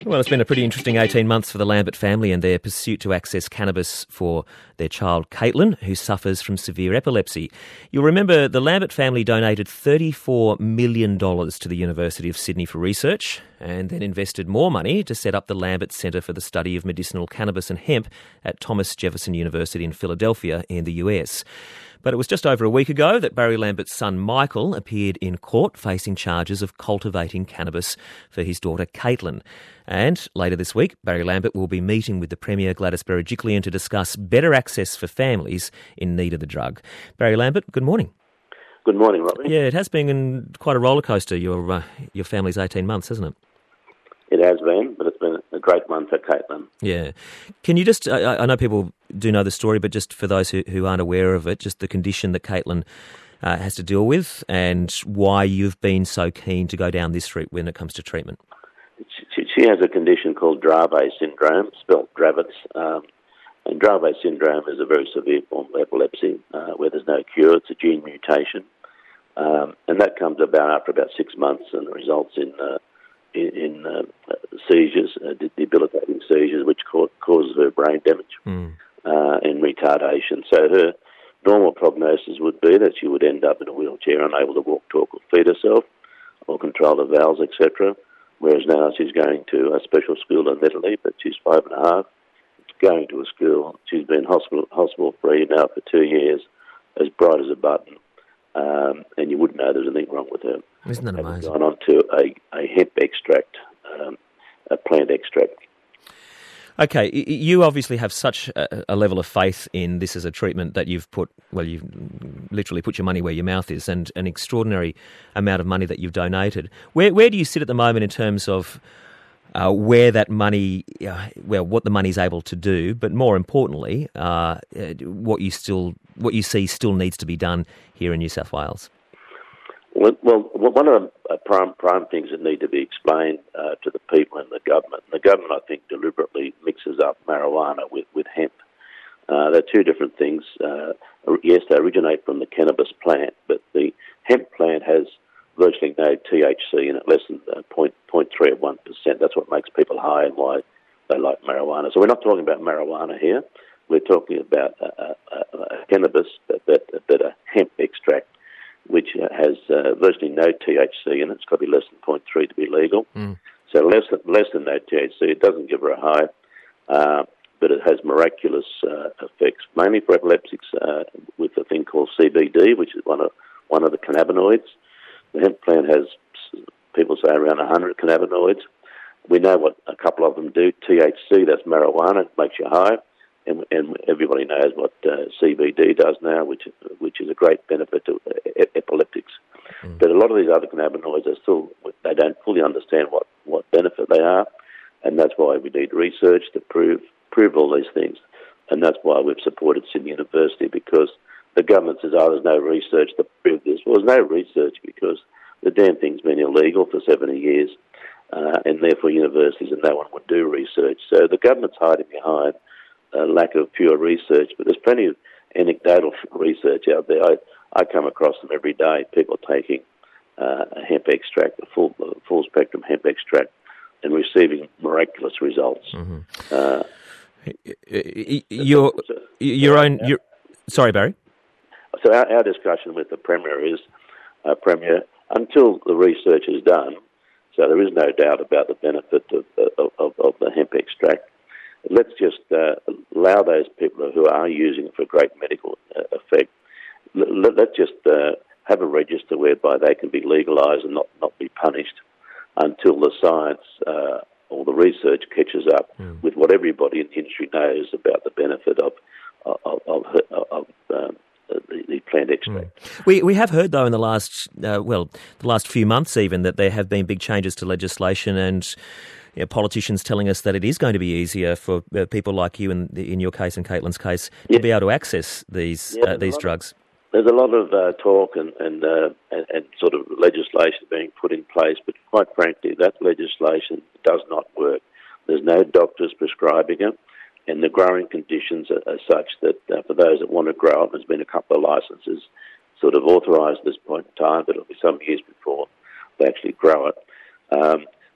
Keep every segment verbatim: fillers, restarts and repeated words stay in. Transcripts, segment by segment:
Well, it's been a pretty interesting eighteen months for the Lambert family and their pursuit to access cannabis for their child Caitlin, who suffers from severe epilepsy. You'll remember the Lambert family donated thirty-four million dollars to the University of Sydney for research and then invested more money to set up the Lambert Centre for the Study of Medicinal Cannabis and Hemp at Thomas Jefferson University in Philadelphia in the U S. But it was just over a week ago that Barry Lambert's son Michael appeared in court facing charges of cultivating cannabis for his daughter Caitlin. And later this week, Barry Lambert will be meeting with the Premier Gladys Berejiklian to discuss better access for families in need of the drug. Barry Lambert, good morning. Good morning, Robbie. Yeah, it has been quite a rollercoaster, your uh, your family's eighteen months, hasn't it? It has been, but it's been a great month for Caitlin. Yeah. Can you just, I, I know people do know the story, but just for those who, who aren't aware of it, just the condition that Caitlin uh, has to deal with and why you've been so keen to go down this route when it comes to treatment. She, she has a condition called Dravet syndrome, spelt Dravet's, um, and Dravet syndrome is a very severe form of epilepsy uh, where there's no cure. It's a gene mutation, um, and that comes about after about six months and results in uh, in, in uh, seizures, uh, debilitating seizures, which ca- causes her brain damage mm. uh, and retardation. So her normal prognosis would be that she would end up in a wheelchair, unable to walk, talk, or feed herself, or control the bowels, et cetera. Whereas now she's going to a special school in Italy, but she's five and a half, going to a school. She's been hospital hospital free now for two years, as bright as a button, um, and you wouldn't know there's anything wrong with her. Isn't that amazing? Gone on to a, a hemp extract, um, a plant extract. Okay, you obviously have such a, a level of faith in this as a treatment that you've put, well, you've literally put your money where your mouth is, and an extraordinary amount of money that you've donated. Where where do you sit at the moment in terms of uh, where that money, uh, well, what the money's able to do, but more importantly, uh, what you still, what you see still needs to be done here in New South Wales? Well, well one of the prime, prime things that need to be explained uh, to the people and the government, the government, I think, deliberately mixes up marijuana with, with hemp. Uh, they're two different things. Uh, yes, they originate from the cannabis plant, but the hemp plant has virtually no T H C in it, less than uh, zero point three of one percent. That's what makes people high and why they like marijuana. So we're not talking about marijuana here. We're talking about uh, uh, uh, cannabis, but, but, but a hemp extract, which has uh, virtually no T H C in it. It's got to be less than zero point three to be legal. Mm. So less than, less than no T H C. It doesn't give her a high, uh, but it has miraculous uh, effects, mainly for epileptics uh, with a thing called C B D, which is one of one of the cannabinoids. The hemp plant has, people say, around one hundred cannabinoids. We know what a couple of them do. T H C, that's marijuana, it makes you high. And, and everybody knows what uh, C B D does now, which which is a great benefit to uh, epileptics. Mm. But a lot of these other cannabinoids are still, they don't fully understand what, what benefit they are, and that's why we need research to prove prove all these things. And that's why we've supported Sydney University, because the government says, oh, there's no research to prove this. Well, there's no research because the damn thing's been illegal for seventy years, uh, and therefore universities and no one would do research. So the government's hiding behind a lack of pure research, but there's plenty of anecdotal research out there. I, I come across them every day, people taking uh, a hemp extract, a full a full spectrum hemp extract, and receiving miraculous results. Mm-hmm. Uh, your your own, your, sorry, Barry. So our, our discussion with the Premier is, uh, Premier, until the research is done, so there is no doubt about the benefit of, of, of, of the hemp extract, let's just uh, allow those people who are using it for great medical uh, effect, let, let's just uh, have a register whereby they can be legalised and not, not be punished until the science uh, or the research catches up mm. with what everybody in the industry knows about the benefit of of, of, of um, the, the plant extract. Mm. We we have heard, though, in the last, uh, well, the last few months even, that there have been big changes to legislation and you know, politicians telling us that it is going to be easier for uh, people like you, in, in your case and Caitlin's case, yeah. to be able to access these yeah, uh, these drugs. Of, there's a lot of uh, talk and and, uh, and and sort of legislation being put in place, but quite frankly, that legislation does not work. There's no doctors prescribing it, and the growing conditions are, are such that uh, for those that want to grow it, there's been a couple of licences sort of authorised at this point in time, but it'll be some years before they actually grow it. Um,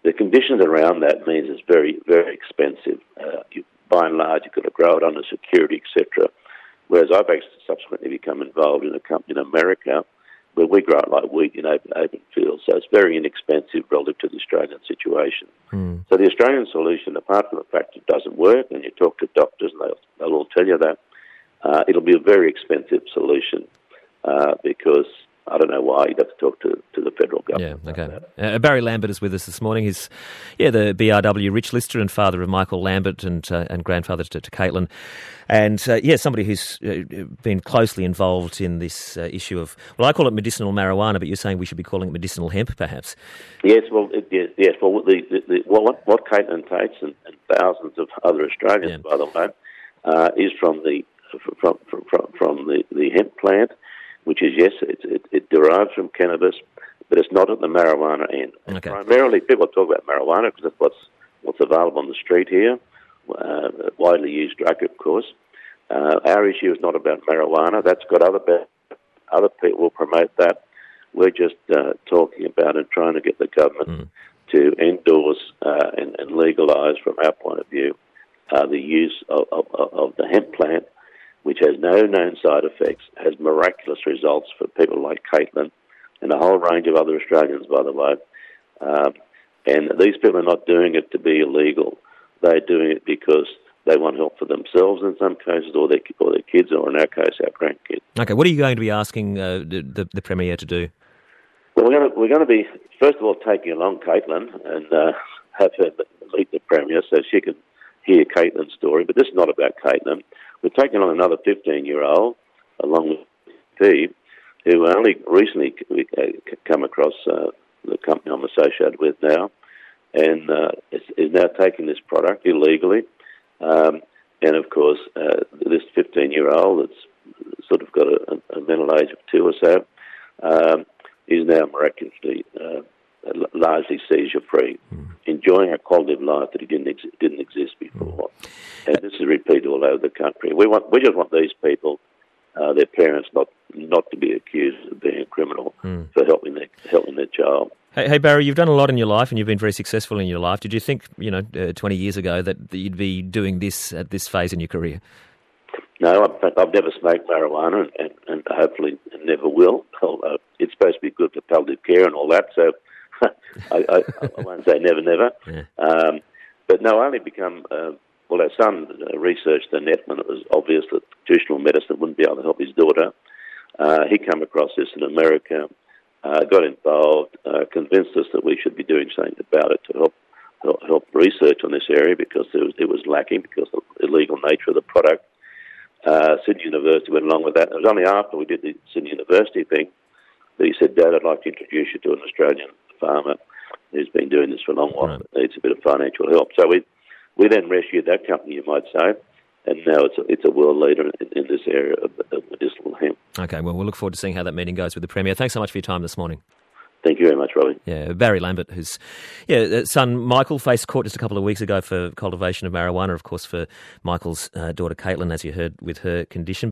the conditions around that means it's very, very expensive. Uh, you, by and large, you've got to grow it under security, et cetera. Whereas I've actually subsequently become involved in a company in America where we grow it like wheat in open, open fields. So it's very inexpensive relative to the Australian situation. Mm. So the Australian solution, apart from the fact it doesn't work, and you talk to doctors and they'll, they'll all tell you that, uh, it'll be a very expensive solution uh, because I don't know why you'd have to talk to, to the federal government. Yeah, okay. Uh, Barry Lambert is with us this morning. He's yeah the B R W Rich Lister and father of Michael Lambert and uh, and grandfather to, to Caitlin. And uh, yeah, somebody who's uh, been closely involved in this uh, issue of, well, I call it medicinal marijuana, but you're saying we should be calling it medicinal hemp, perhaps? Yes, well, it, yes, yes. Well, the, the, the, what, what Caitlin takes and, and thousands of other Australians, yeah. by the way, uh, is from the from from, from, from the, the hemp plant, which is, yes, it, it, it derives from cannabis, but it's not at the marijuana end. Okay. Primarily, people talk about marijuana because that's what's, what's available on the street here, uh, a widely used drug, of course. Uh, our issue is not about marijuana. That's got other other people will promote that. We're just uh, talking about and trying to get the government mm. to endorse uh, and, and legalise, from our point of view, uh, the use of, of, of the hemp plant, which has no known side effects, has miraculous results for people like Caitlin and a whole range of other Australians, by the way. Um, and these people are not doing it to be illegal. They're doing it because they want help for themselves in some cases, or their, or their kids, or in our case, our grandkids. Okay, what are you going to be asking uh, the, the, the Premier to do? Well, we're going to, we're going to be, first of all, taking along Caitlin and uh, have her meet the Premier so she can hear Caitlin's story. But this is not about Caitlin. We're taking on another fifteen-year-old, along with Steve, who only recently come across uh, the company I'm associated with now, and uh, is, is now taking this product illegally. Um, and, of course, uh, this fifteen-year-old that's sort of got a, a mental age of two or so um, is now miraculously uh, largely seizure-free, mm. enjoying a quality of life that he didn't ex- didn't exist before. Mm. And this is repeated all over the country. We want we just want these people, uh, their parents, not not to be accused of being a criminal mm. for helping their helping their child. Hey, hey, Barry, you've done a lot in your life and you've been very successful in your life. Did you think, you know, uh, twenty years ago that, that you'd be doing this at this phase in your career? No, I've, I've never smoked marijuana and, and hopefully never will. Uh, it's supposed to be good for palliative care and all that, so I, I, I won't say never, never. Yeah. Um, but no, I only become, uh, well, our son uh, researched the net when it was obvious that traditional medicine wouldn't be able to help his daughter. Uh, he came across this in America, uh, got involved, uh, convinced us that we should be doing something about it to help help, help research on this area because it was, it was lacking because of the illegal nature of the product. Uh, Sydney University went along with that. It was only after we did the Sydney University thing that he said, Dad, I'd like to introduce you to an Australian farmer who's been doing this for a long while, right. but needs a bit of financial help. So we we then rescued that company, you might say, and now it's a, it's a world leader in, in this area of, of medicinal hemp. Okay, well, we'll look forward to seeing how that meeting goes with the Premier. Thanks so much for your time this morning. Thank you very much, Robbie. Yeah, Barry Lambert, whose yeah, son Michael faced court just a couple of weeks ago for cultivation of marijuana, of course, for Michael's uh, daughter Caitlin, as you heard, with her condition.